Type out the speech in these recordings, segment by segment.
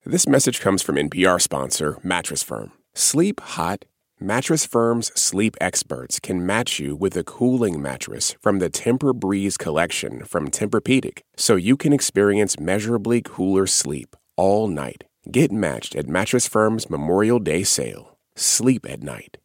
This message comes from NPR sponsor Mattress Firm. Sleep hot. Mattress Firm's sleep experts can match you with a cooling mattress from the Tempur-Breeze collection from Tempur-Pedic, so you can experience measurably cooler sleep all night. Get matched at Mattress Firm's Memorial Day sale. Sleep at night.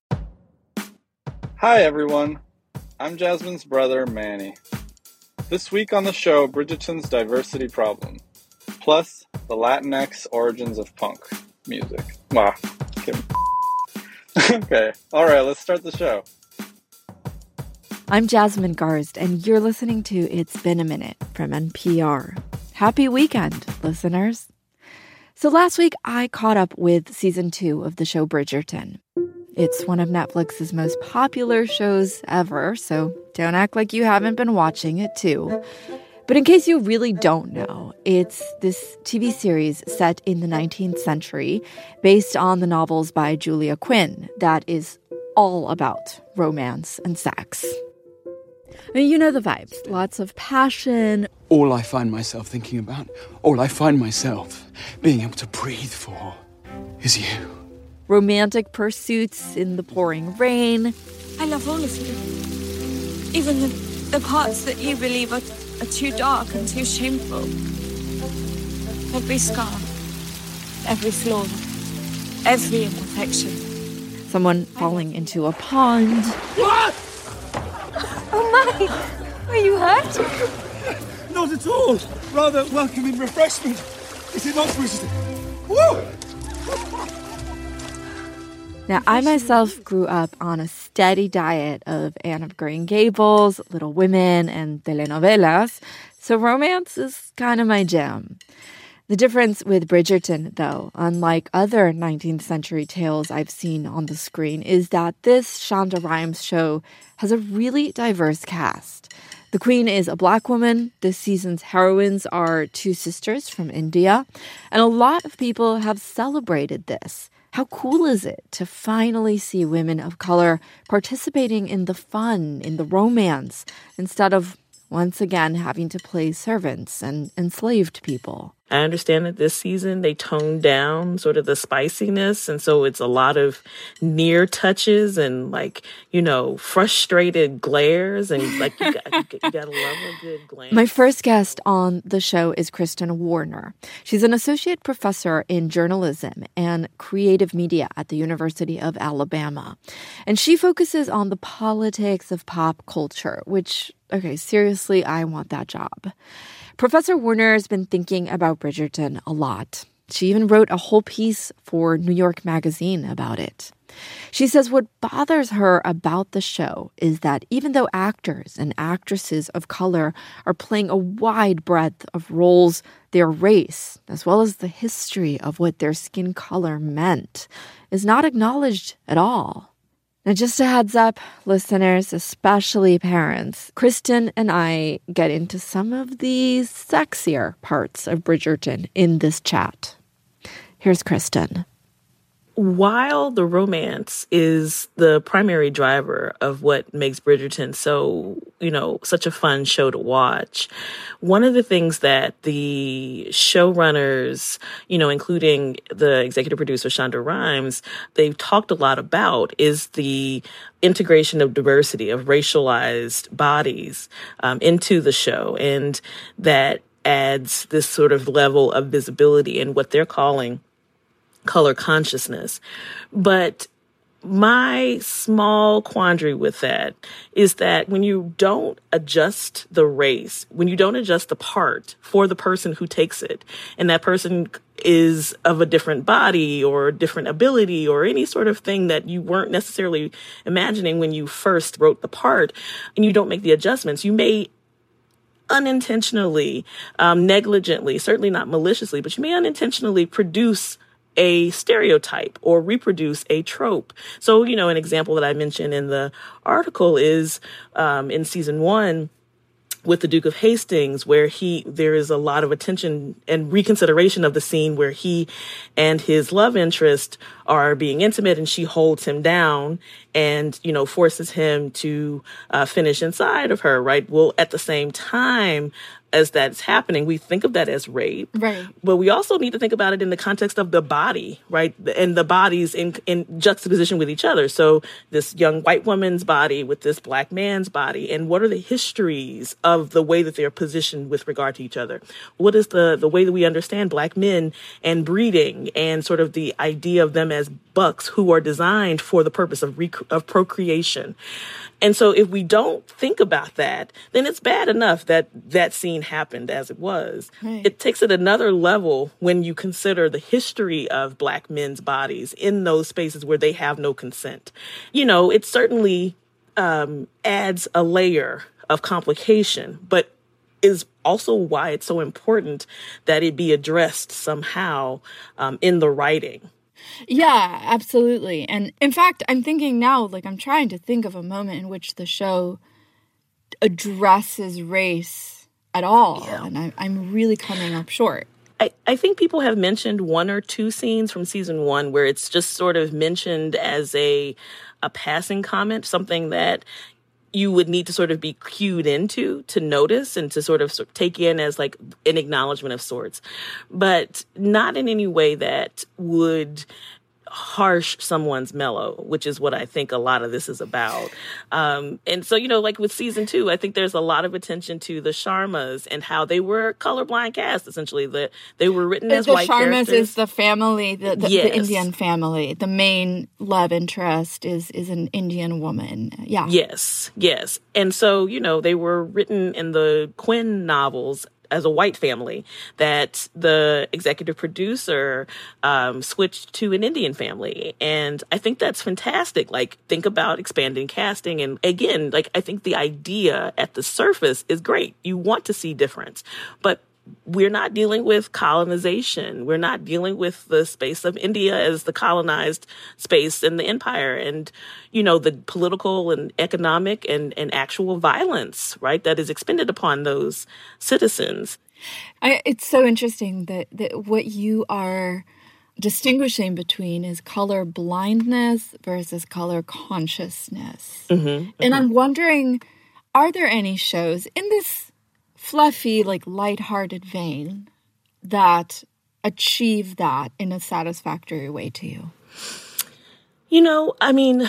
Hi, everyone. I'm Jasmine's brother, Manny. This week on the show, Bridgerton's diversity problem, plus the Latinx origins of punk music. Wow. Kidding. Okay. All right, let's start the show. I'm Jasmine Garsd, and you're listening to It's Been a Minute from NPR. Happy weekend, listeners. So last week, I caught up with season 2 of the show Bridgerton. It's one of Netflix's most popular shows ever, so don't act like you haven't been watching it too. But in case you really don't know, it's this TV series set in the 19th century based on the novels by Julia Quinn that is all about romance and sex. I mean, you know the vibes. Lots of passion. All I find myself thinking about, all I find myself being able to breathe for is you. Romantic pursuits in the pouring rain. I love all of you. Even the parts that you believe are too dark and too shameful. Every scar, every flaw, every imperfection. Someone falling into a pond. What? Oh my! Are you hurt? Not at all. Rather welcoming refreshment. Is it not, Bridgerton? Woo! Now, I myself grew up on a steady diet of Anne of Green Gables, Little Women, and telenovelas, so romance is kind of my jam. The difference with Bridgerton, though, unlike other 19th century tales I've seen on the screen, is that this Shonda Rhimes show has a really diverse cast. The Queen is a Black woman. This season's heroines are 2 sisters from India. And a lot of people have celebrated this. How cool is it to finally see women of color participating in the fun, in the romance, instead of once again having to play servants and enslaved people? I understand that this season they toned down sort of the spiciness, and so it's a lot of near touches and frustrated glares, and you gotta love a good glance. My first guest on the show is Kristen Warner. She's an associate professor in journalism and creative media at the University of Alabama, and she focuses on the politics of pop culture, which, okay, seriously, I want that job. Professor Warner has been thinking about Bridgerton a lot. She even wrote a whole piece for New York Magazine about it. She says what bothers her about the show is that even though actors and actresses of color are playing a wide breadth of roles, their race, as well as the history of what their skin color meant, is not acknowledged at all. Now, just a heads up, listeners, especially parents, Kristen and I get into some of the sexier parts of Bridgerton in this chat. Here's Kristen. While the romance is the primary driver of what makes Bridgerton so, such a fun show to watch, one of the things that the showrunners, including the executive producer Shonda Rhimes, they've talked a lot about is the integration of diversity, of racialized bodies into the show. And that adds this sort of level of visibility in what they're calling color consciousness. But my small quandary with that is that when you don't adjust the race, when you don't adjust the part for the person who takes it, and that person is of a different body or a different ability or any sort of thing that you weren't necessarily imagining when you first wrote the part, and you don't make the adjustments, you may unintentionally, negligently, certainly not maliciously, but you may unintentionally produce a stereotype or reproduce a trope. So, an example that I mentioned in the article is in season 1 with the Duke of Hastings, where there is a lot of attention and reconsideration of the scene where he and his love interest are being intimate, and she holds him down and, forces him to finish inside of her, right? Well, at the same time, as that's happening, we think of that as rape. Right. But we also need to think about it in the context of the body, right? And the bodies in juxtaposition with each other. So this young white woman's body with this black man's body, and what are the histories of the way that they're positioned with regard to each other? What is the way that we understand black men and breeding, and sort of the idea of them as bucks who are designed for the purpose of procreation? And so if we don't think about that, then it's bad enough that that scene happened as it was. Right. It takes it another level when you consider the history of black men's bodies in those spaces where they have no consent. You know, it certainly adds a layer of complication, but is also why it's so important that it be addressed somehow in the writing. Yeah, absolutely. And in fact, I'm thinking now, like, I'm trying to think of a moment in which the show addresses race at all. Yeah. And I'm really coming up short. I think people have mentioned one or two scenes from season 1 where it's just sort of mentioned as a passing comment, something that you would need to sort of be cued into to notice and to sort of take in as like an acknowledgement of sorts, but not in any way that would harsh someone's mellow, which is what I think a lot of this is about. And so, you know, like with season 2, I think there's a lot of attention to the Sharmas and how they were colorblind cast, essentially. They were written as white characters. The Sharmas is the family, Yes. the Indian family. The main love interest is an Indian woman. Yeah. Yes. And so, you know, they were written in the Quinn novels as a white family, that the executive producer switched to an Indian family. And I think that's fantastic. Like, think about expanding casting. And again, like, I think the idea at the surface is great. You want to see difference. But we're not dealing with colonization. We're not dealing with the space of India as the colonized space in the empire, and, you know, the political and economic and actual violence, right, that is expended upon those citizens. It's so interesting that what you are distinguishing between is color blindness versus color consciousness. And I'm wondering, are there any shows in this fluffy, like, lighthearted vein that achieve that in a satisfactory way to you? You know, I mean,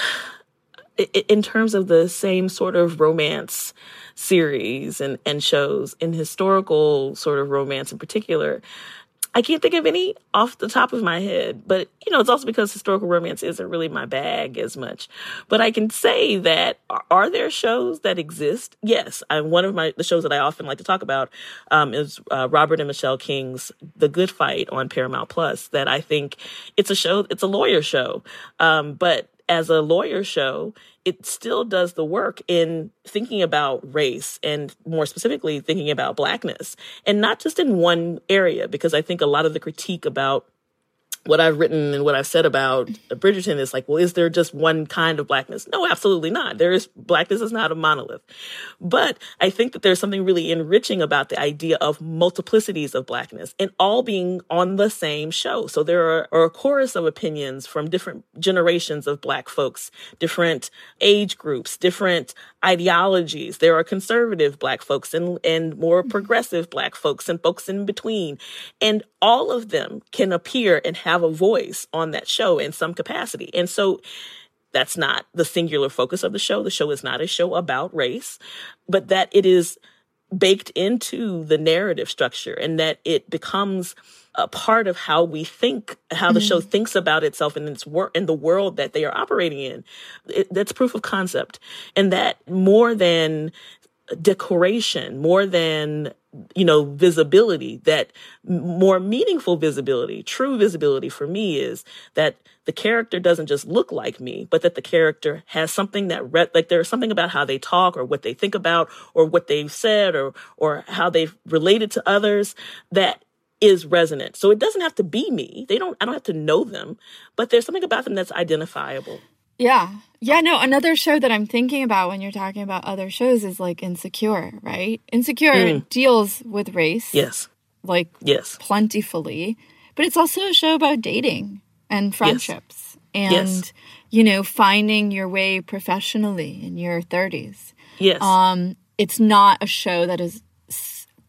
in terms of the same sort of romance series and shows, in historical sort of romance in particular, I can't think of any off the top of my head, but, you know, it's also because historical romance isn't really my bag as much. But I can say that, are there shows that exist? Yes. One of the shows that I often like to talk about is Robert and Michelle King's The Good Fight on Paramount Plus, that I think it's a lawyer show. But as a lawyer show, it still does the work in thinking about race and more specifically thinking about Blackness, and not just in one area, because I think a lot of the critique about what I've written and what I've said about Bridgerton is like, well, is there just one kind of Blackness? No, absolutely not. Blackness is not a monolith. But I think that there's something really enriching about the idea of multiplicities of Blackness and all being on the same show. So there are a chorus of opinions from different generations of Black folks, different age groups, different ideologies. There are conservative Black folks and more progressive Black folks and folks in between. And all of them can appear and have a voice on that show in some capacity. And so that's not the singular focus of the show. The show is not a show about race, but that it is baked into the narrative structure and that it becomes a part of how we think, how the show thinks about itself and its work in the world that they are operating in. That's proof of concept. And that more than decoration, more than, you know, visibility, that more meaningful visibility, true visibility for me is that the character doesn't just look like me, but that the character has something that, like, there's something about how they talk or what they think about or what they've said or how they've related to others that is resonant. So it doesn't have to be me. I don't have to know them, but there's something about them that's identifiable. Yeah. Yeah, no, another show that I'm thinking about when you're talking about other shows is like Insecure, right? Insecure deals with race. Yes. Like, yes, plentifully. But it's also a show about dating and friendships and, you know, finding your way professionally in your 30s. Yes. It's not a show that is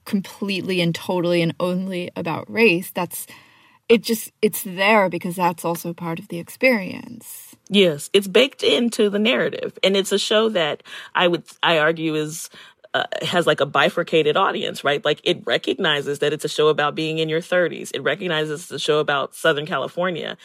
completely and totally and only about race. It's there because that's also part of the experience. Yes, it's baked into the narrative. And it's a show that I argue is has like a bifurcated audience, right? Like it recognizes that it's a show about being in your 30s. It recognizes it's a show about Southern California.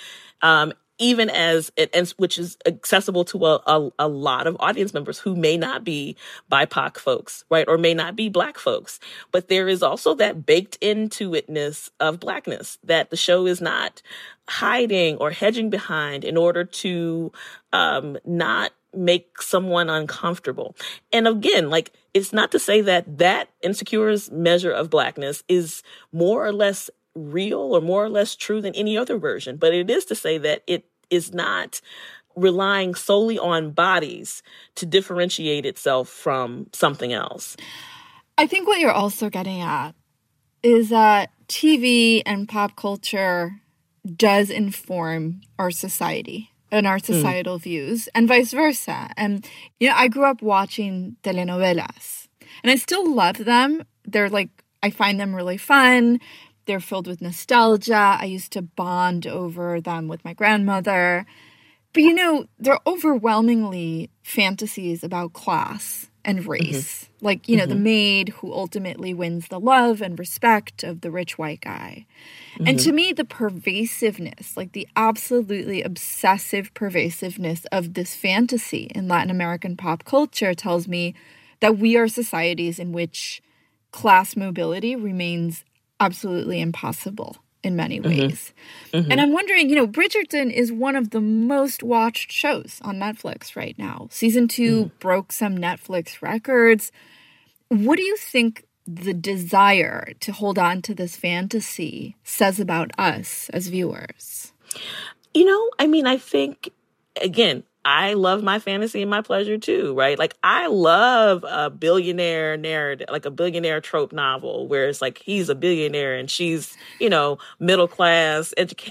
Even as it, which is accessible to a lot of audience members who may not be BIPOC folks, right? Or may not be Black folks. But there is also that baked into itness of Blackness that the show is not hiding or hedging behind in order to not make someone uncomfortable. And again, like, it's not to say that Insecure's measure of Blackness is more or less real or more or less true than any other version, but it is to say that it is not relying solely on bodies to differentiate itself from something else. I think what you're also getting at is that TV and pop culture does inform our society and our societal views, and vice versa. And, I grew up watching telenovelas, and I still love them. I find them really fun. They're filled with nostalgia. I used to bond over them with my grandmother. But, they're overwhelmingly fantasies about class and race. Mm-hmm. Like, the maid who ultimately wins the love and respect of the rich white guy. Mm-hmm. And to me, the pervasiveness, like the absolutely obsessive pervasiveness of this fantasy in Latin American pop culture tells me that we are societies in which class mobility remains absolutely impossible in many ways. Mm-hmm. And I'm wondering, Bridgerton is one of the most watched shows on Netflix right now. Season 2 broke some Netflix records. What do you think the desire to hold on to this fantasy says about us as viewers? I think, again, I love my fantasy and my pleasure too, right? Like, I love a billionaire narrative, like a billionaire trope novel where it's like he's a billionaire and she's, middle class educated.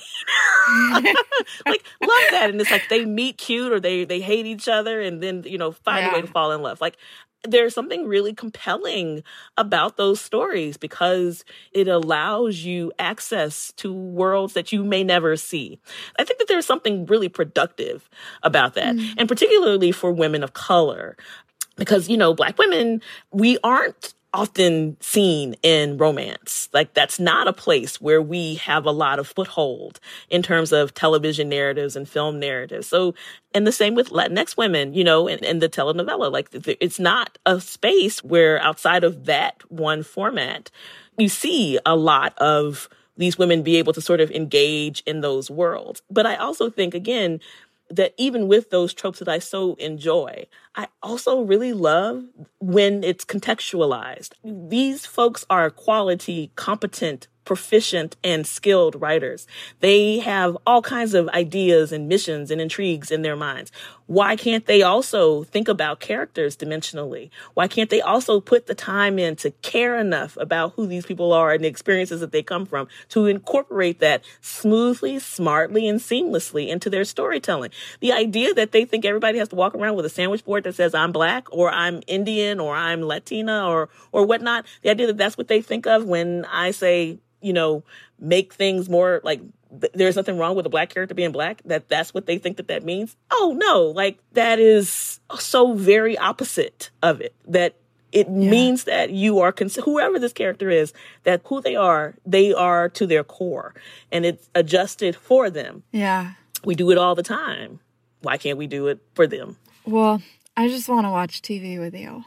Like, love that. And it's like they meet cute or they hate each other and then, find a way to fall in love. Like, there's something really compelling about those stories because it allows you access to worlds that you may never see. I think that there's something really productive about that, and particularly for women of color, because, Black women, we aren't often seen in romance. Like, that's not a place where we have a lot of foothold in terms of television narratives and film narratives. So, and the same with Latinx women, and the telenovela. Like, it's not a space where outside of that one format, you see a lot of these women be able to sort of engage in those worlds. But I also think, again, that even with those tropes that I so enjoy, I also really love when it's contextualized. These folks are quality, competent, proficient, and skilled writers. They have all kinds of ideas and missions and intrigues in their minds. Why can't they also think about characters dimensionally? Why can't they also put the time in to care enough about who these people are and the experiences that they come from to incorporate that smoothly, smartly, and seamlessly into their storytelling? The idea that they think everybody has to walk around with a sandwich board that says I'm Black or I'm Indian or I'm Latina or whatnot, the idea that that's what they think of when I say, make things more like there's nothing wrong with a Black character being Black, that's what they think that means. Oh, no, like that is so very opposite of it, that it means that you are, whoever this character is, that who they are to their core and it's adjusted for them. Yeah. We do it all the time. Why can't we do it for them? Well, I just want to watch TV with you.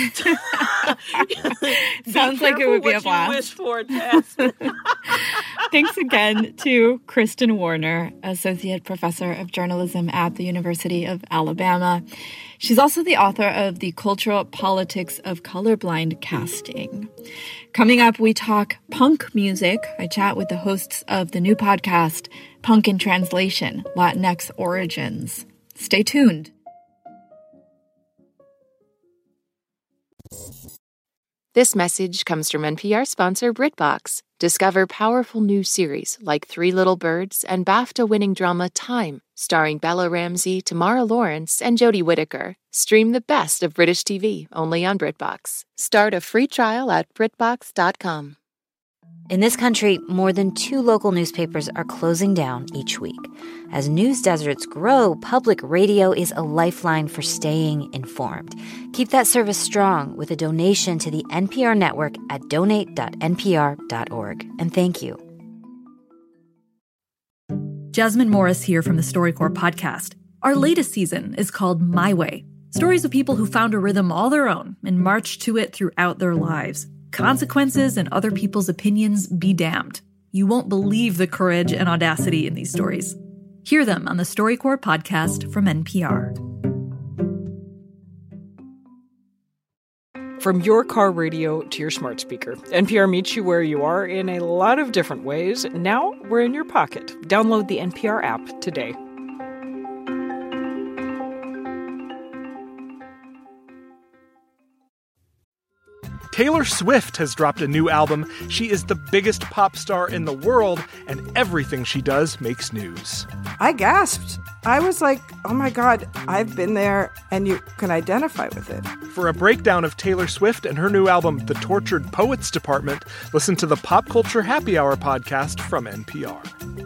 Sounds like it would be a blast. Wish for, Tess. Thanks again to Kristen Warner, Associate Professor of Journalism at the University of Alabama. She's also the author of The Cultural Politics of Colorblind Casting. Coming up, we talk punk music. I chat with the hosts of the new podcast, Punk in Translation, Latinx Origins. Stay tuned. This message comes from NPR sponsor BritBox. Discover powerful new series like Three Little Birds and BAFTA-winning drama Time, starring Bella Ramsey, Tamara Lawrence, and Jodie Whittaker. Stream the best of British TV only on BritBox. Start a free trial at BritBox.com. In this country, more than 2 local newspapers are closing down each week. As news deserts grow, public radio is a lifeline for staying informed. Keep that service strong with a donation to the NPR network at donate.npr.org. And thank you. Jasmine Morris here from the StoryCorps podcast. Our latest season is called My Way. Stories of people who found a rhythm all their own and marched to it throughout their lives. Consequences and other people's opinions be damned. You won't believe the courage and audacity in these stories. Hear them on the StoryCorps podcast from NPR. From your car radio to your smart speaker, NPR meets you where you are in a lot of different ways. Now we're in your pocket. Download the NPR app today. Taylor Swift has dropped a new album. She is the biggest pop star in the world, and everything she does makes news. I gasped. I was like, oh my God, I've been there, and you can identify with it. For a breakdown of Taylor Swift and her new album, The Tortured Poets Department, listen to the Pop Culture Happy Hour podcast from NPR.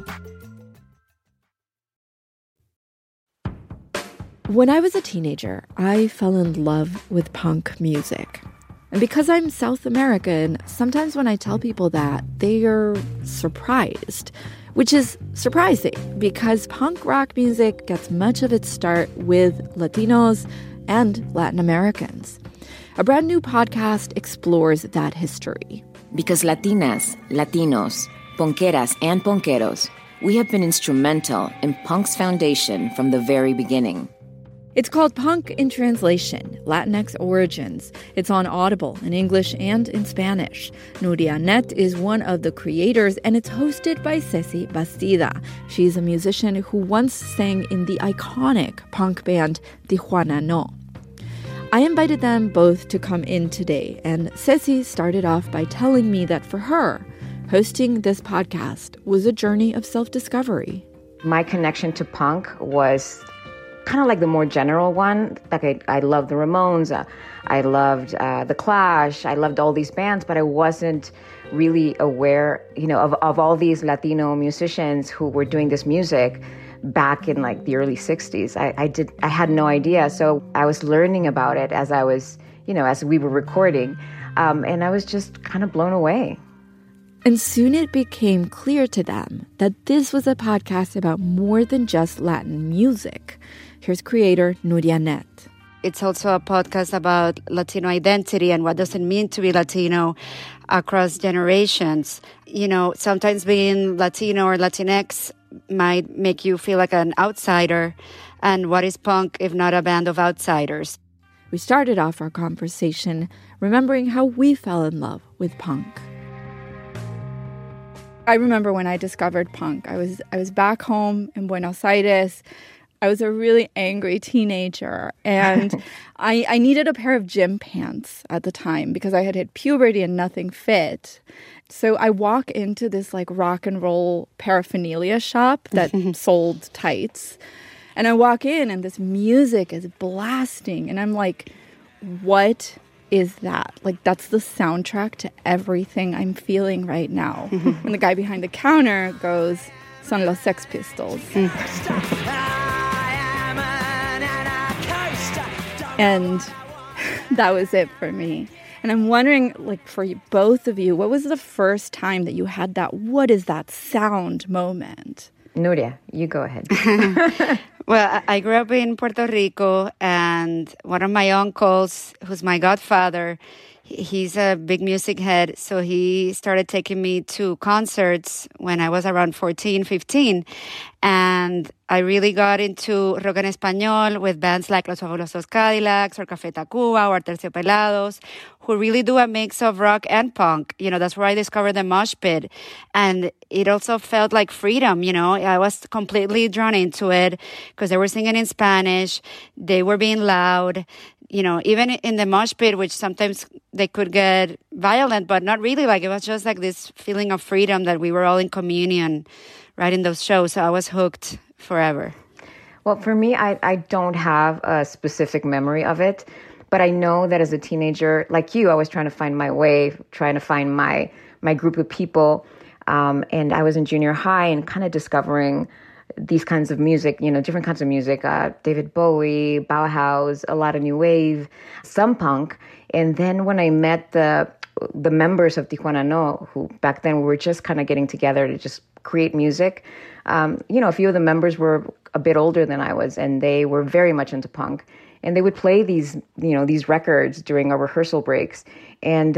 When I was a teenager, I fell in love with punk music. And because I'm South American, sometimes when I tell people that, they are surprised, which is surprising because punk rock music gets much of its start with Latinos and Latin Americans. A brand new podcast explores that history. Because Latinas, Latinos, punkeras, and punkeros, we have been instrumental in punk's foundation from the very beginning. It's called Punk in Translation, Latinx Origins. It's on Audible in English and in Spanish. Nuria Net is one of the creators, and it's hosted by Ceci Bastida. She's a musician who once sang in the iconic punk band Tijuana No. I invited them both to come in today, and Ceci started off by telling me that for her, hosting this podcast was a journey of self-discovery. My connection to punk was kind of like the more general one. Like I loved the Ramones, I loved The Clash, I loved all these bands, but I wasn't really aware, of all these Latino musicians who were doing this music back in like the early 60s. I had no idea. So I was learning about it as I was, as we were recording. And I was just kind of blown away. And soon it became clear to them that this was a podcast about more than just Latin music. Here's creator Nuria Net. It's also a podcast about Latino identity and what does it mean to be Latino across generations. Sometimes being Latino or Latinx might make you feel like an outsider. And what is punk if not a band of outsiders? We started off our conversation remembering how we fell in love with punk. I remember when I discovered punk. I was back home in Buenos Aires. I was a really angry teenager, and I needed a pair of gym pants at the time because I had hit puberty and nothing fit. So I walk into this like rock and roll paraphernalia shop that sold tights. And I walk in and this music is blasting. And I'm like, what is that? Like, that's the soundtrack to everything I'm feeling right now. And the guy behind the counter goes, son los Sex Pistols. And that was it for me. And I'm wondering, like, for you, both of you, what was the first time that you had that, what is that sound moment? Nuria, you go ahead. Well, I grew up in Puerto Rico, and one of my uncles, who's my godfather, he's a big music head, so he started taking me to concerts when I was around 14, 15. And I really got into rock en español with bands like Los Fabulosos Cadillacs or Café Tacuba or Terciopelados, who really do a mix of rock and punk. That's where I discovered the mosh pit. And it also felt like freedom, I was completely drawn into it because they were singing in Spanish. They were being loud. even in the mosh pit, which sometimes they could get violent, but not really. Like, it was just like this feeling of freedom that we were all in communion right in those shows. So I was hooked forever. Well, for me, I don't have a specific memory of it, but I know that as a teenager, like you, I was trying to find my way, trying to find my group of people. And I was in junior high and kind of discovering these kinds of music, different kinds of music, David Bowie, Bauhaus, a lot of new wave, some punk. And then when I met the members of Tijuana No, who back then we were just kind of getting together to just create music, a few of the members were a bit older than I was, and they were very much into punk. And they would play these records during our rehearsal breaks. And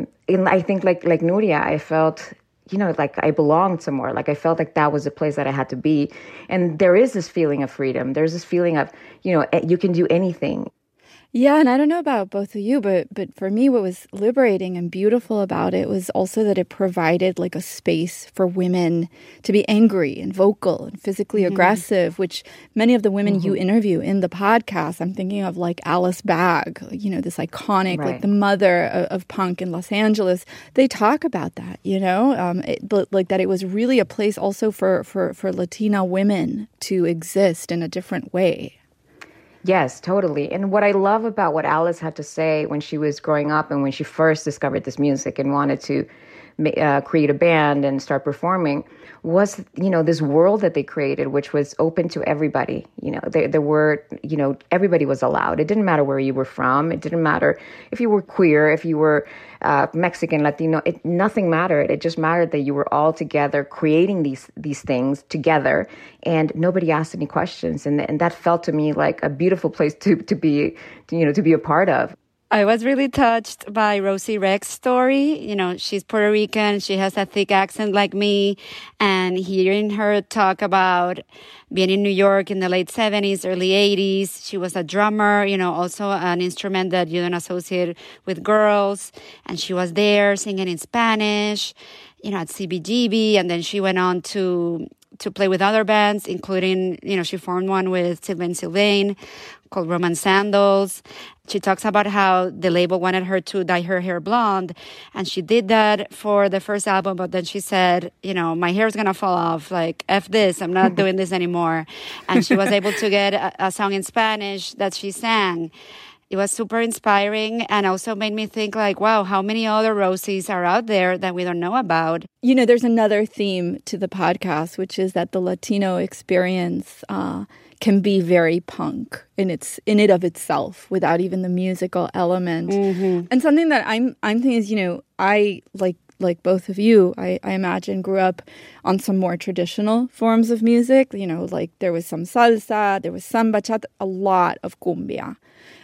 I think like Nuria, I felt, like I belonged somewhere. Like I felt like that was a place that I had to be. And there is this feeling of freedom. There's this feeling of, you can do anything. Yeah, and I don't know about both of you, but for me, what was liberating and beautiful about it was also that it provided like a space for women to be angry and vocal and physically aggressive, which many of the women you interview in the podcast, I'm thinking of like Alice Bagg, this iconic, like the mother of punk in Los Angeles. They talk about that, but like that it was really a place also for Latina women to exist in a different way. Yes, totally. And what I love about what Alice had to say when she was growing up and when she first discovered this music and wanted to create a band and start performing was, this world that they created, which was open to everybody. There were, everybody was allowed. It didn't matter where you were from. It didn't matter if you were queer, if you were Mexican, Latino. Nothing mattered. It just mattered that you were all together creating these things together, and nobody asked any questions. And that felt to me like a beautiful place to be a part of. I was really touched by Rosie Rex's story. She's Puerto Rican. She has a thick accent like me. And hearing her talk about being in New York in the late 70s, early 80s, she was a drummer, also an instrument that you don't associate with girls. And she was there singing in Spanish, at CBGB. And then she went on to play with other bands, including, she formed one with Sylvain called Roman Sandals. She talks about how the label wanted her to dye her hair blonde, and she did that for the first album, but then she said, my hair's gonna fall off, like, F this, I'm not doing this anymore. And she was able to get a song in Spanish that she sang. It was super inspiring and also made me think like, wow, how many other Rosies are out there that we don't know about? There's another theme to the podcast, which is that the Latino experience can be very punk in it of itself without even the musical element. And something that I'm thinking is, I like both of you, I imagine grew up on some more traditional forms of music. Like there was some salsa, there was some bachata, a lot of cumbia.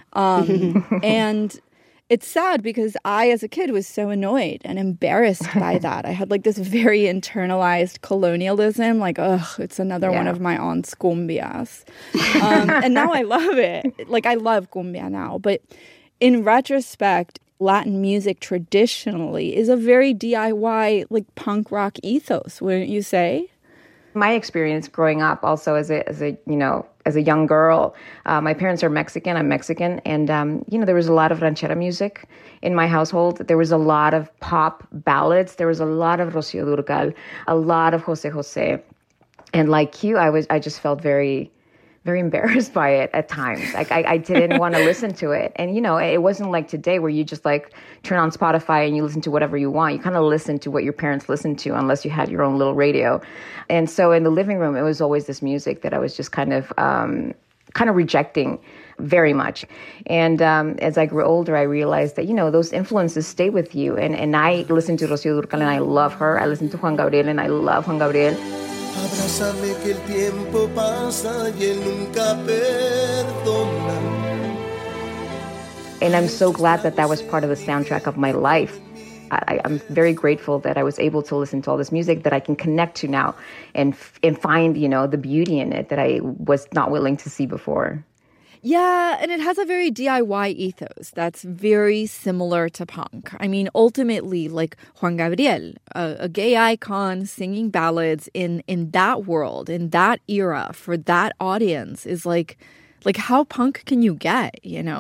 And it's sad because I, as a kid, was so annoyed and embarrassed by that. I had like this very internalized colonialism, like, it's another one of my aunt's cumbias. And now I love it. Like, I love cumbia now. But in retrospect, Latin music traditionally is a very DIY, like punk rock ethos, wouldn't you say? My experience growing up also as a young girl, my parents are Mexican, I'm Mexican, and, there was a lot of ranchera music in my household. There was a lot of pop ballads. There was a lot of Rocío Dúrcal, a lot of José José. And like you, I just felt very, very embarrassed by it at times. Like I didn't want to listen to it. And, it wasn't like today where you just like turn on Spotify and you listen to whatever you want. You kind of listen to what your parents listened to unless you had your own little radio. And so in the living room, it was always this music that I was just kind of rejecting very much. And as I grew older, I realized that, those influences stay with you. And I listen to Rocío Dúrcal and I love her. I listen to Juan Gabriel and I love Juan Gabriel. Abrázame que el tiempo pasa y él nunca perdona. And I'm so glad that was part of the soundtrack of my life. I'm very grateful that I was able to listen to all this music that I can connect to now and find, the beauty in it that I was not willing to see before. Yeah, and it has a very DIY ethos that's very similar to punk. I mean, ultimately, like Juan Gabriel, a gay icon singing ballads in that world, in that era, for that audience is like how punk can you get,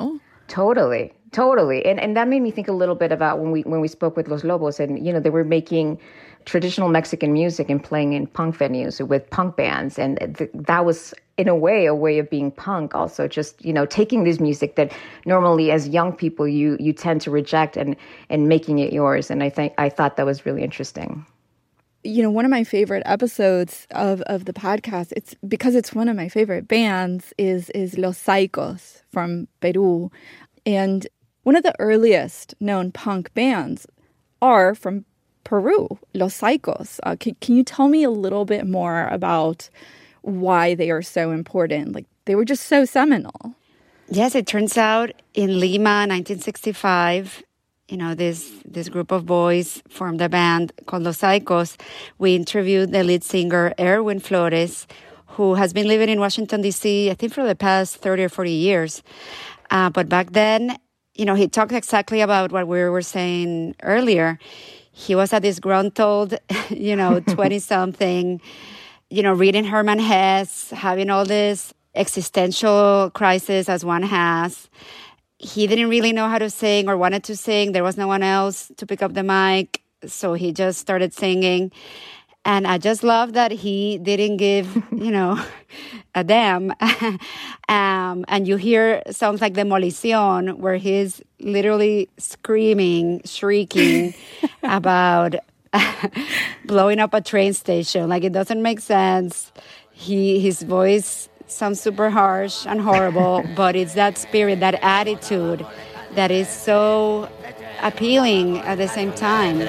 Totally. And that made me think a little bit about when we spoke with Los Lobos, and, you know, they were making traditional Mexican music and playing in punk venues with punk bands. And that was, in a way of being punk also, just, you know, taking this music that normally as young people you tend to reject and making it yours. And I thought that was really interesting. You know, one of my favorite episodes of the podcast, it's because it's one of my favorite bands, is Los Saicos from Peru. And one of the earliest known punk bands are from Peru, Los Saicos. Can you tell me a little bit more about why they are so important? Like, they were just so seminal. Yes, it turns out in Lima, 1965, you know, this group of boys formed a band called Los Saicos. We interviewed the lead singer, Erwin Flores, who has been living in Washington, D.C., I think for the past 30 or 40 years. But back then, you know, he talked exactly about what we were saying earlier. He was a disgruntled, you know, 20-something, you know, reading Hermann Hesse, having all this existential crisis as one has. He didn't really know how to sing or wanted to sing. There was no one else to pick up the mic, so he just started singing. And I just love that he didn't give, you know, a damn. And you hear songs like Demolición, where he's literally screaming, shrieking about blowing up a train station. Like, it doesn't make sense. His voice sounds super harsh and horrible, but it's that spirit, that attitude that is so appealing at the same time.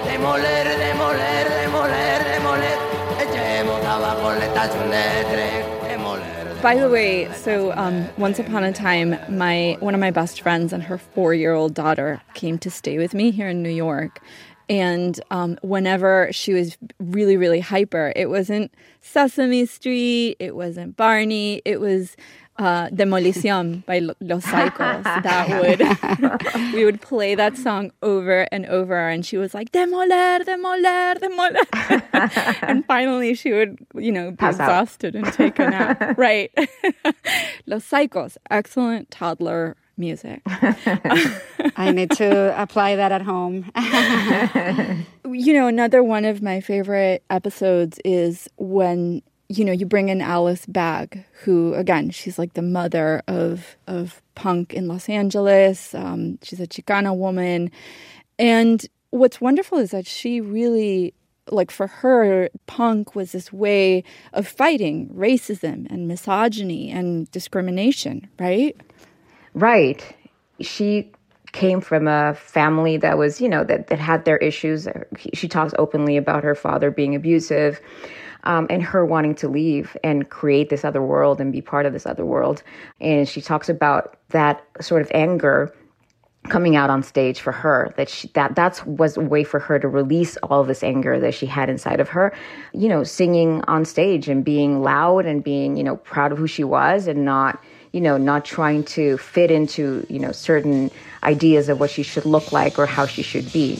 By the way, so once upon a time, one of my best friends and her 4-year-old daughter came to stay with me here in New York. And whenever she was really, really hyper, it wasn't Sesame Street, it wasn't Barney, it was Demolición by Los Saicos. We would play that song over and over, and she was like, demoler, demoler, demoler. And finally she would, you know, be exhausted and take a nap. Right. Los Saicos, excellent toddler music. I need to apply that at home. You know, another one of my favorite episodes is when, you know, you bring in Alice Bagg, who, again, she's like the mother of punk in Los Angeles. She's a Chicana woman. And what's wonderful is that she really, like, for her, punk was this way of fighting racism and misogyny and discrimination, right? Right. She came from a family that was, you know, that had their issues. She talks openly about her father being abusive, and her wanting to leave and create this other world and be part of this other world. And she talks about that sort of anger coming out on stage for her, that was a way for her to release all of this anger that she had inside of her, you know, singing on stage and being loud and being, you know, proud of who she was, and not trying to fit into, you know, certain ideas of what she should look like or how she should be.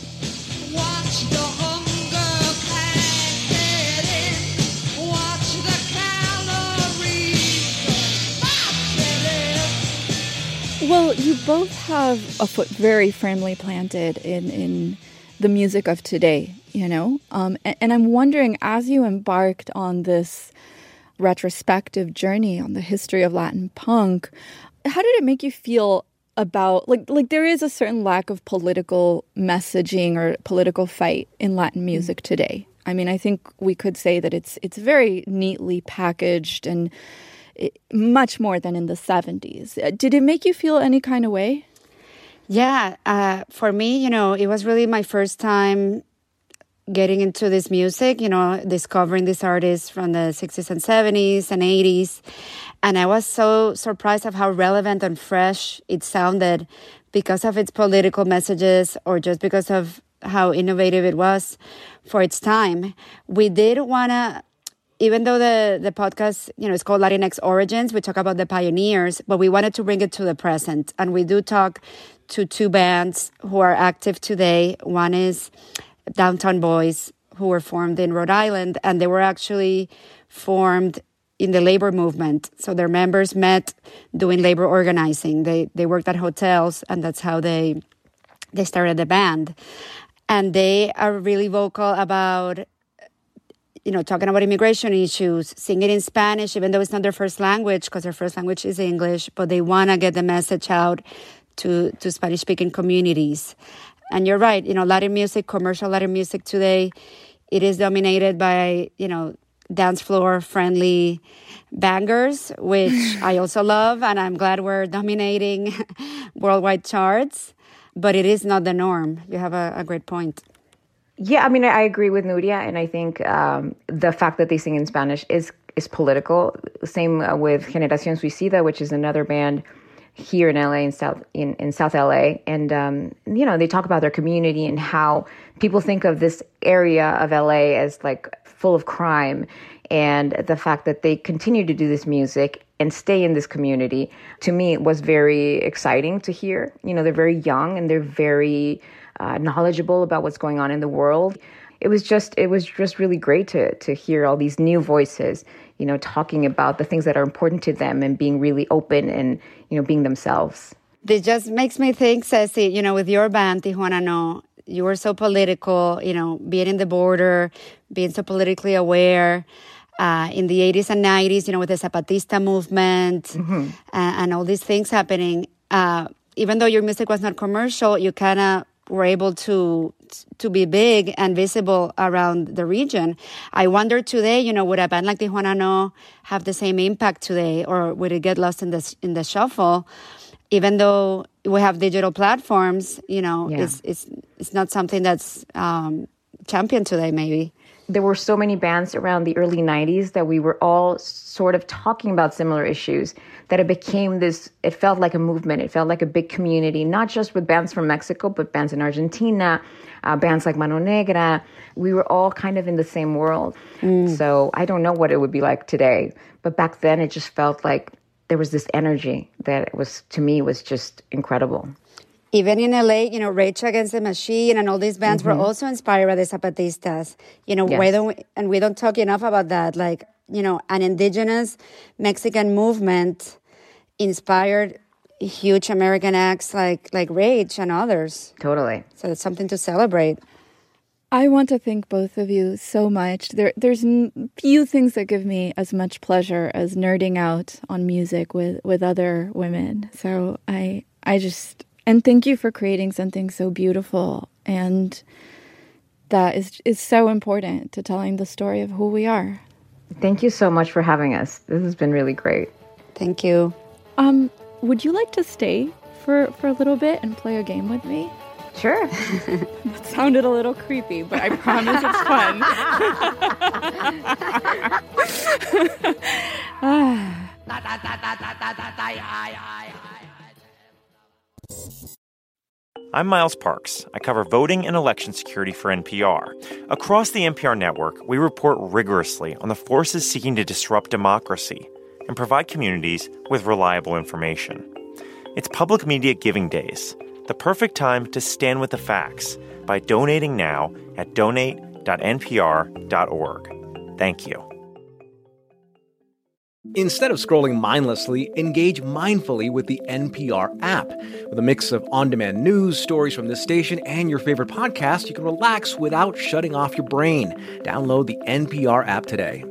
Well, you both have a foot very firmly planted in the music of today, you know? And I'm wondering, as you embarked on this retrospective journey on the history of Latin punk, how did it make you feel about, like there is a certain lack of political messaging or political fight in Latin music today? I mean, I think we could say that it's very neatly packaged and much more than in the 70s. Did it make you feel any kind of way? Yeah, for me, you know, it was really my first time getting into this music, you know, discovering these artists from the 60s and 70s and 80s. And I was so surprised of how relevant and fresh it sounded because of its political messages or just because of how innovative it was for its time. We did want to, even though the podcast, you know, it's called Latinx Origins, we talk about the pioneers, but we wanted to bring it to the present. And we do talk to two bands who are active today. One is Downtown Boys, who were formed in Rhode Island, and they were actually formed in the labor movement. So their members met doing labor organizing. They worked at hotels, and that's how they started the band. And they are really vocal about, talking about immigration issues, singing in Spanish, even though it's not their first language, because their first language is English, but they want to get the message out to Spanish-speaking communities. And you're right, Latin music, commercial Latin music today, it is dominated by, dance floor friendly bangers, which I also love, and I'm glad we're dominating worldwide charts, but it is not the norm. You have a great point. Yeah, I mean, I agree with Nuria, and I think the fact that they sing in Spanish is political. Same with Generación Suicida, which is another band here in LA, in South LA, and they talk about their community and how people think of this area of LA as like full of crime, and the fact that they continue to do this music and stay in this community, to me, was very exciting to hear. They're very young and they're very knowledgeable about what's going on in the world. It was just really great to hear all these new voices, talking about the things that are important to them and being really open and, being themselves. This just makes me think, Ceci, with your band, Tijuana No, you were so political, being in the border, being so politically aware, in the 80s and 90s, with the Zapatista movement and all these things happening. Even though your music was not commercial, you kind of were able to be big and visible around the region. I wonder today, would a band like Tijuana No have the same impact today, or would it get lost in the shuffle? Even though we have digital platforms, it's not something that's championed today, maybe. There were so many bands around the early 90s that we were all sort of talking about similar issues, that it became it felt like a movement. It felt like a big community, not just with bands from Mexico, but bands in Argentina, bands like Mano Negra. We were all kind of in the same world. So I don't know what it would be like today. But back then, it just felt like there was this energy that to me was just incredible. Even in LA, Rage Against the Machine and all these bands were also inspired by the Zapatistas. Yes. We don't talk enough about that. Like, an indigenous Mexican movement inspired huge American acts like Rage and others. Totally. So it's something to celebrate. I want to thank both of you so much. There's few things that give me as much pleasure as nerding out on music with other women. So and thank you for creating something so beautiful and that is so important to telling the story of who we are. Thank you so much for having us. This has been really great. Thank you. Would you like to stay for a little bit and play a game with me? Sure. That sounded a little creepy, but I promise it's fun. I'm Miles Parks. I cover voting and election security for NPR. Across the NPR network, we report rigorously on the forces seeking to disrupt democracy and provide communities with reliable information. It's Public Media Giving Days, the perfect time to stand with the facts by donating now at donate.npr.org. Thank you. Instead of scrolling mindlessly, engage mindfully with the NPR app. With a mix of on-demand news, stories from this station, and your favorite podcast, you can relax without shutting off your brain. Download the NPR app today.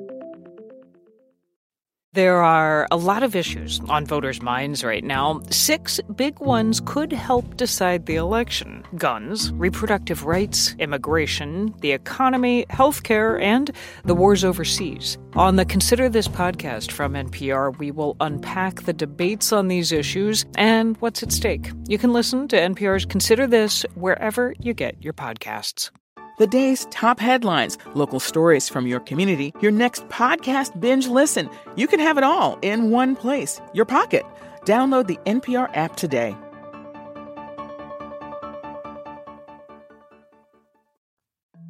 There are a lot of issues on voters' minds right now. 6 big ones could help decide the election: guns, reproductive rights, immigration, the economy, healthcare, and the wars overseas. On the Consider This podcast from NPR, we will unpack the debates on these issues and what's at stake. You can listen to NPR's Consider This wherever you get your podcasts. The day's top headlines, local stories from your community, your next podcast binge listen. You can have it all in one place, your pocket. Download the NPR app today.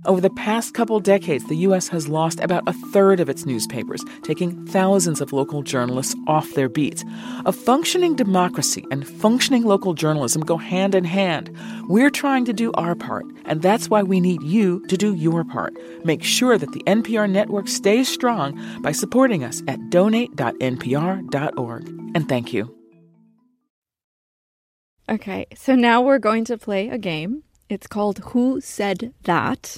Over the past couple decades, the U.S. has lost about a third of its newspapers, taking thousands of local journalists off their beats. A functioning democracy and functioning local journalism go hand in hand. We're trying to do our part, and that's why we need you to do your part. Make sure that the NPR network stays strong by supporting us at donate.npr.org. And thank you. Okay, so now we're going to play a game. It's called Who Said That?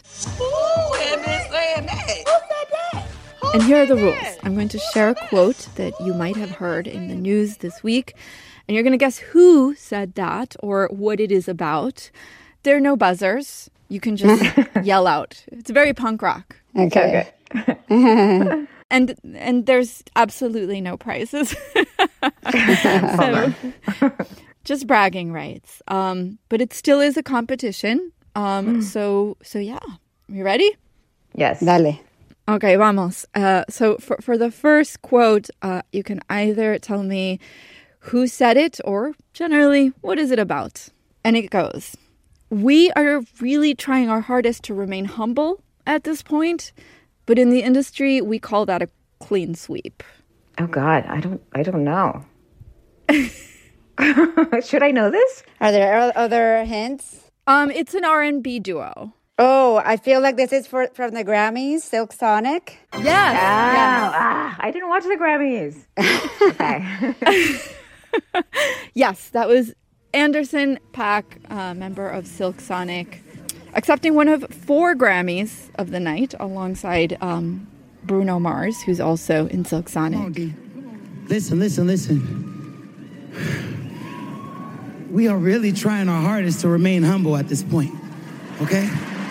And here are the rules. I'm going to share a quote that you might have heard in the news this week, and you're going to guess who said that or what it is about. There are no buzzers. You can just yell out. It's very punk rock. Okay. And there's absolutely no prizes. So just bragging rights. But it still is a competition. So yeah. You ready? Yes. Dale. Okay, vamos. So for the first quote, you can either tell me who said it or generally, what is it about? And it goes, we are really trying our hardest to remain humble at this point, but in the industry, we call that a clean sweep. Oh God, I don't know. Should I know this? Are there other hints? It's an R&B duo. Oh, I feel like this is from the Grammys, Silk Sonic. Yes. Yes. I didn't watch the Grammys. Okay. Yes, that was Anderson .Paak, member of Silk Sonic, accepting one of 4 Grammys of the night alongside Bruno Mars, who's also in Silk Sonic. Listen. We are really trying our hardest to remain humble at this point, okay?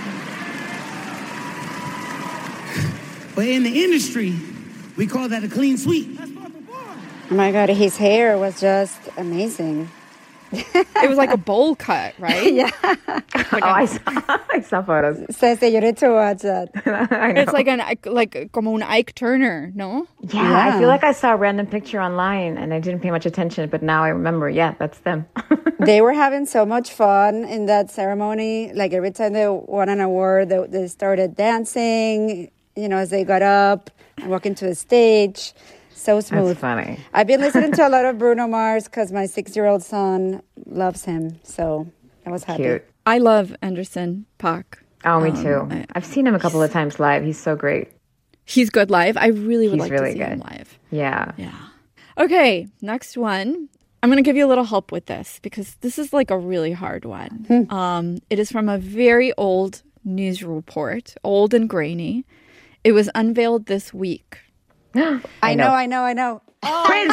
But in the industry, we call that a clean sweep. Oh my God, his hair was just amazing. It was like a bowl cut, right? Yeah. I saw photos. Says that you need to watch that. I know. It's like como un Ike Turner, no? Yeah, I feel like I saw a random picture online and I didn't pay much attention, but now I remember, yeah, that's them. They were having so much fun in that ceremony. Like every time they won an award, they started dancing, as they got up and walking to the stage. So smooth. That's funny. I've been listening to a lot of Bruno Mars because my 6-year-old son loves him. So I was happy. Cute. I love Anderson .Paak. Oh, me too. I've seen him a couple of times live. He's so great. He's good live. I really would like really to see him live. Yeah. Okay, next one. I'm going to give you a little help with this because this is like a really hard one. It is from a very old news report, old and grainy. It was unveiled this week. I know. Oh, Prince!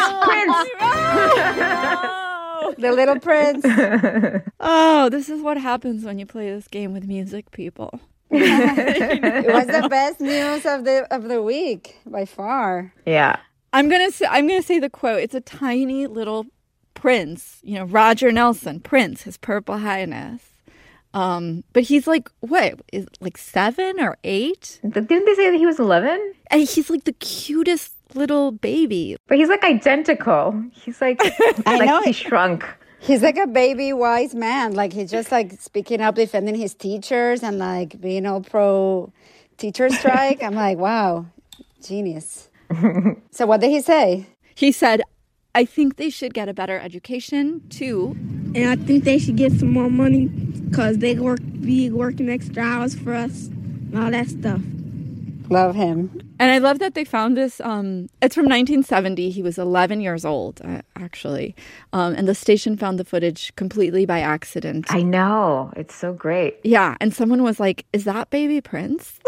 The little prince. Oh, this is what happens when you play this game with music people. It was the best news of the week by far. Yeah. I'm gonna say the quote. It's a tiny little prince, Roger Nelson, Prince, His Purple Highness. But he's like, what, is like 7 or 8? Didn't they say that he was 11? And he's like the cutest little baby. But he's like identical. He's like, he shrunk. He's like a baby wise man. Like he's just like speaking up, defending his teachers and like being all pro teacher strike. I'm like, wow, genius. So what did he say? He said, I think they should get a better education too. And I think they should get some more money because they be working extra hours for us and all that stuff. Love him. And I love that they found this. It's from 1970. He was 11 years old, actually. And the station found the footage completely by accident. I know. It's so great. Yeah. And someone was like, is that baby Prince?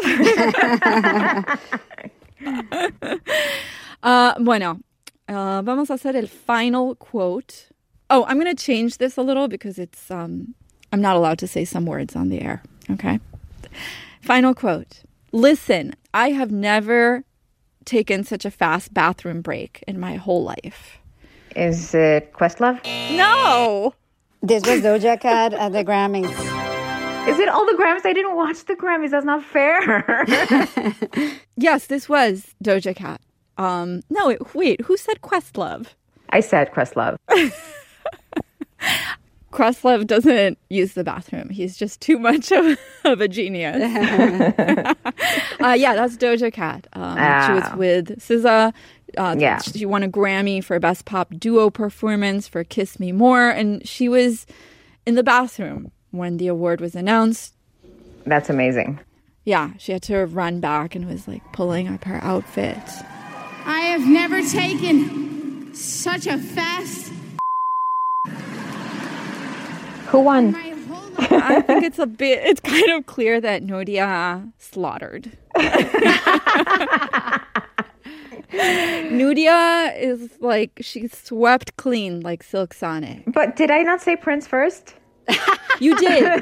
Bueno. Vamos a hacer el final quote. Oh, I'm going to change this a little because it's I'm not allowed to say some words on the air. Okay. Final quote. Listen, I have never taken such a fast bathroom break in my whole life. Is it Questlove? No. This was Doja Cat at the Grammys. Is it all the Grammys? I didn't watch the Grammys. That's not fair. Yes, this was Doja Cat. No, wait, who said Questlove? I said Questlove. Questlove doesn't use the bathroom. He's just too much of a genius. Yeah, that's Doja Cat. She was with SZA. She won a Grammy for Best Pop Duo Performance for Kiss Me More. And she was in the bathroom when the award was announced. That's amazing. Yeah, she had to run back and was like pulling up her outfit. I have never taken such a fast. Who won? I think it's kind of clear that Nudia slaughtered. Nudia is like, she swept clean like Silk Sonic. But did I not say Prince first? You did.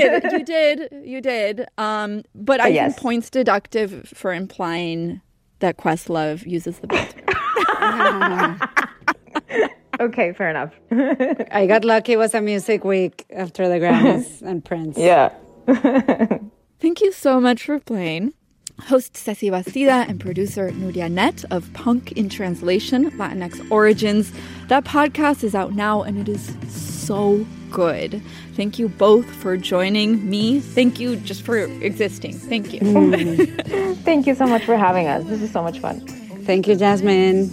But I think points deductive for implying that Questlove uses the bathroom. Okay, fair enough. I got lucky. It was a music week after the Grammys and Prince. Yeah. Thank you so much for playing. Host Ceci Bastida and producer Nuria Net of Punk in Translation, Latinx Origins. That podcast is out now, and it is so good. Thank you both for joining me. Thank you just for existing. Thank you. Thank you so much for having us. This is so much fun. Thank you, Jasmine.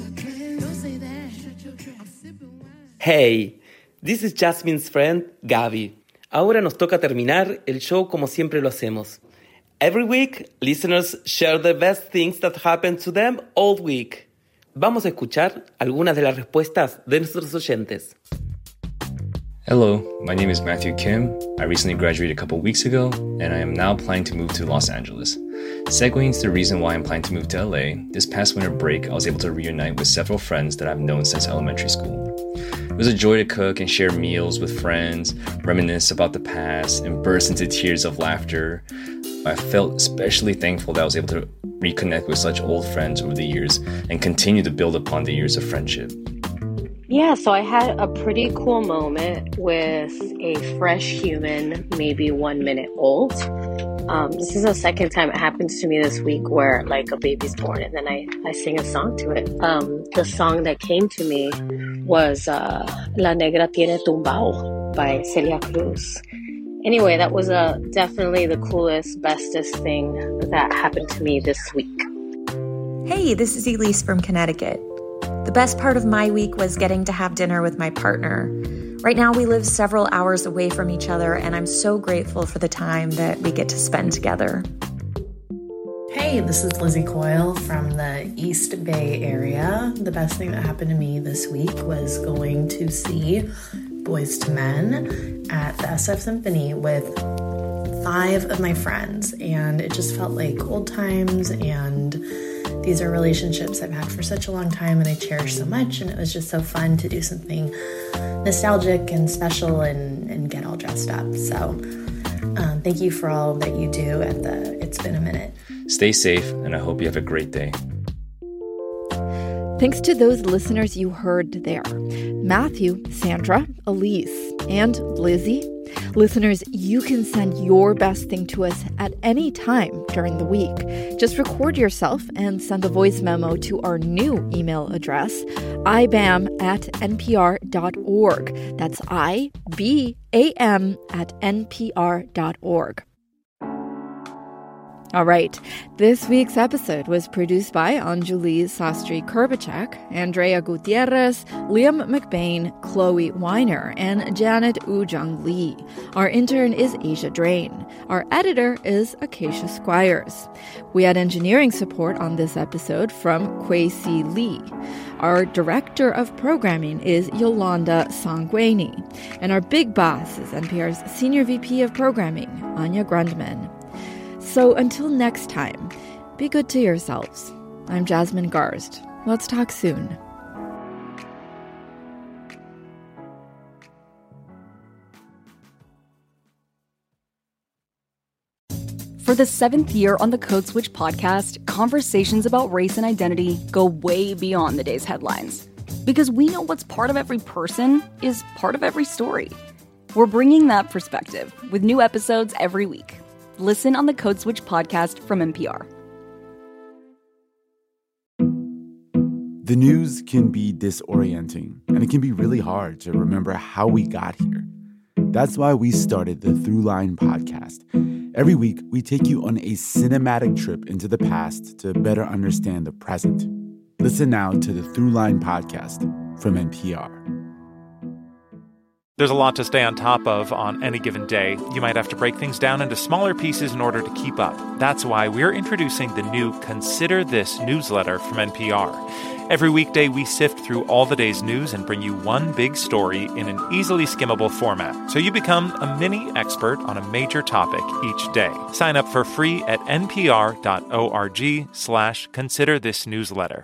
Hey, this is Jasmine's friend, Gaby. Ahora nos toca terminar el show como siempre lo hacemos. Every week, listeners share the best things that happened to them all week. Vamos a escuchar algunas de las respuestas de nuestros oyentes. Hello, my name is Matthew Kim. I recently graduated a couple weeks ago, and I am now planning to move to Los Angeles. Segueing into the reason why I'm planning to move to LA, this past winter break, I was able to reunite with several friends that I've known since elementary school. It was a joy to cook and share meals with friends, reminisce about the past, and burst into tears of laughter. I felt especially thankful that I was able to reconnect with such old friends over the years and continue to build upon the years of friendship. Yeah, so I had a pretty cool moment with a fresh human, maybe 1 minute old. This is the second time it happens to me this week where like a baby's born and then I sing a song to it. The song that came to me was La Negra Tiene Tumbao by Celia Cruz. Anyway, that was definitely the coolest, bestest thing that happened to me this week. Hey, this is Elise from Connecticut. The best part of my week was getting to have dinner with my partner. Right now, we live several hours away from each other, and I'm so grateful for the time that we get to spend together. Hey, this is Lizzie Coyle from the East Bay area. The best thing that happened to me this week was going to see Boyz II Men at the SF Symphony with 5 of my friends, and it just felt like old times, and these are relationships I've had for such a long time and I cherish so much, and it was just so fun to do something nostalgic and special and get all dressed up. So thank you for all that you do at the It's Been a Minute. Stay safe, and I hope you have a great day. Thanks to those listeners you heard there. Matthew, Sandra, Elise, and Lizzie. Listeners, you can send your best thing to us at any time during the week. Just record yourself and send a voice memo to our new email address, ibam@npr.org. That's IBAM@npr.org. All right, this week's episode was produced by Anjali Sastry-Kurbacek, Andrea Gutierrez, Liam McBain, Chloe Weiner, and Janet Ujung Lee. Our intern is Asia Drain. Our editor is Acacia Squires. We had engineering support on this episode from Kwesi Lee. Our director of programming is Yolanda Sangweni. And our big boss is NPR's Senior VP of Programming, Anya Grundman. So until next time, be good to yourselves. I'm Jasmine Garsd. Let's talk soon. For the 7th year on the Code Switch podcast, conversations about race and identity go way beyond the day's headlines. Because we know what's part of every person is part of every story. We're bringing that perspective with new episodes every week. Listen on the Code Switch podcast from NPR. The news can be disorienting, and it can be really hard to remember how we got here. That's why we started the Throughline podcast. Every week, we take you on a cinematic trip into the past to better understand the present. Listen now to the Throughline podcast from NPR. There's a lot to stay on top of on any given day. You might have to break things down into smaller pieces in order to keep up. That's why we're introducing the new Consider This newsletter from NPR. Every weekday, we sift through all the day's news and bring you one big story in an easily skimmable format, so you become a mini expert on a major topic each day. Sign up for free at npr.org/considerthisnewsletter.